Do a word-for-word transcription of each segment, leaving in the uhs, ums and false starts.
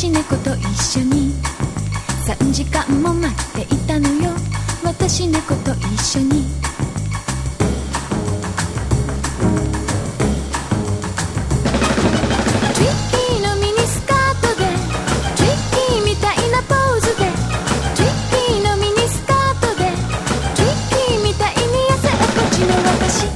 私猫と一緒にさんじかんも待っていたのよ。私猫と一緒にトリッキーのミニスカートでトリッキーみたいなポーズでトリッキーのミニスカートでトリッキーみたいに痩せおこちの私。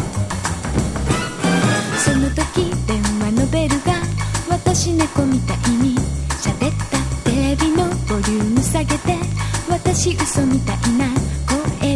その時電話のベルが私猫みたいに喋った。テレビのボリューム下げて私嘘みたいな声で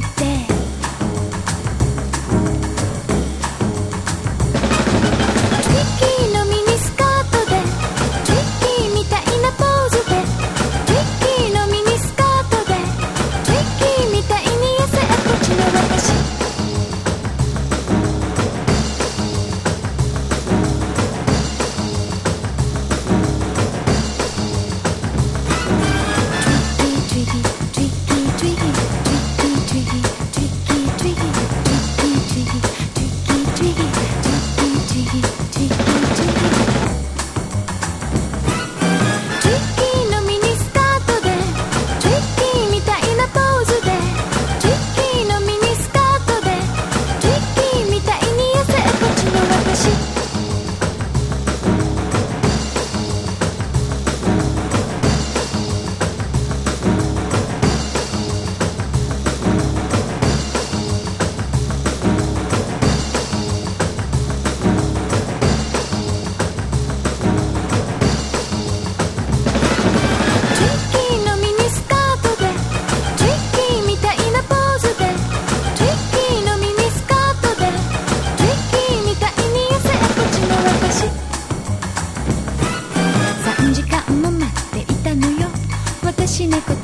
私猫